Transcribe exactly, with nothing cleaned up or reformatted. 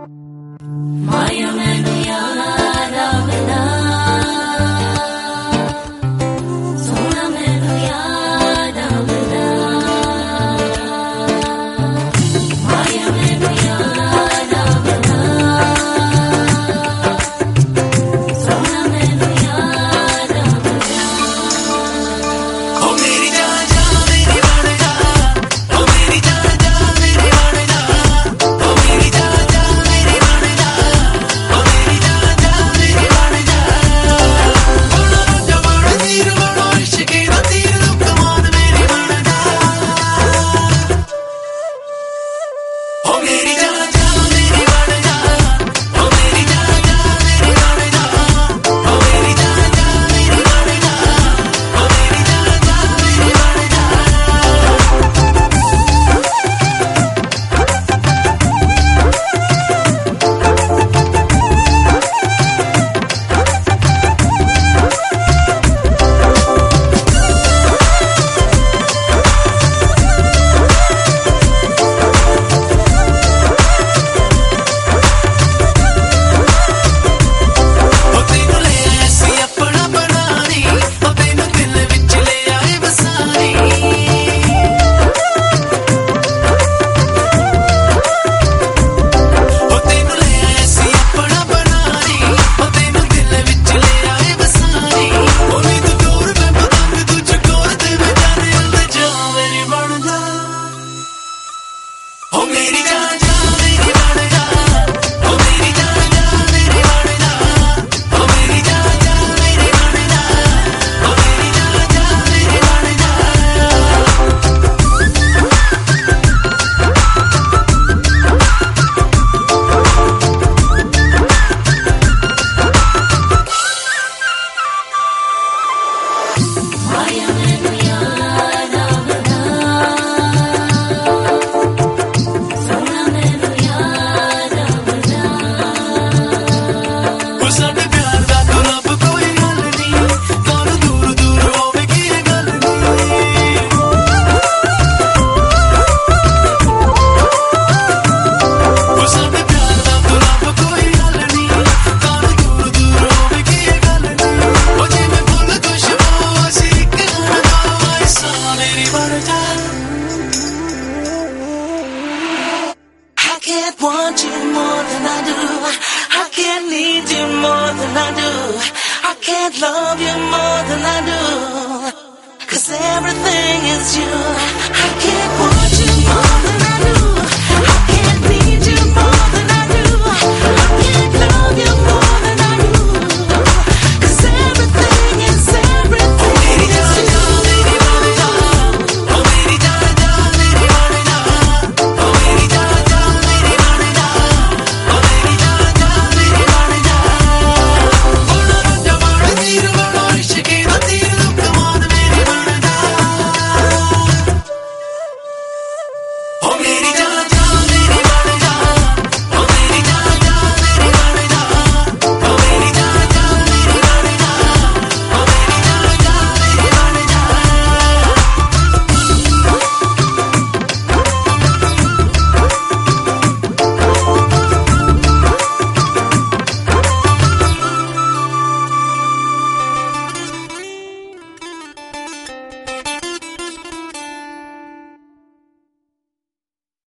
माया मैनू याद आवेला, सोना मैनू याद आवेला, माया मैनू याद आवेला, सोना मैनू याद आवेला। ओ मेरी जान जा मेरी बन जा, ओ मेरी जान जा मेरी बन जा, ओ मेरी जान जा मेरी बन जा, ओ मेरी जान जा मेरी बन जा। बड़ा बड़ा बड़ा तीर बड़ा इश्क दा तीर कमान मेरी बन जा। ओ मेरी जान जा मेरी बन जा, ओ मेरी जान जा मेरी बन जा, ओ मेरी जान जा मेरी बन जा, ओ मेरी जान जा मेरी बन जा। ओ तेनू ले ऐसी अपना बनानी, ओ तेनू दिल विच ले आए बसानी। ओ तेनू ले ऐसी अपना बनानी, ओ तेनू दिल विच ले आए बसानी। ओ नी तू दूर मैं पतंग तू चकोर ते मैं जाने अंदर जा मेरी बन जा। ओ मेरी जान जा मेरी बन जा, ओ मेरी जान जा मेरी बन जा, ओ मेरी जान जा मेरी बन जा, ओ मेरी जान जा मेरी बन जा। माया मैनू याद आवेला, सोना मैनू याद आवेला, ओ साडे प्यार दा तू लब कोई गल नहीं, कौन दूर दूर होवे की ये गल नहीं। ओ साडे प्यार दा तू लब कोई गल नहीं, कौन दूर दूर होवे की ये गल नहीं। ओ जिवें फुल खुशबू असीं इक दा ऐसा मेरी बन जा। I can't want you more than I do. I can't need you more than I do. I can't love you more than I do. 'Cause everything is you. I can't want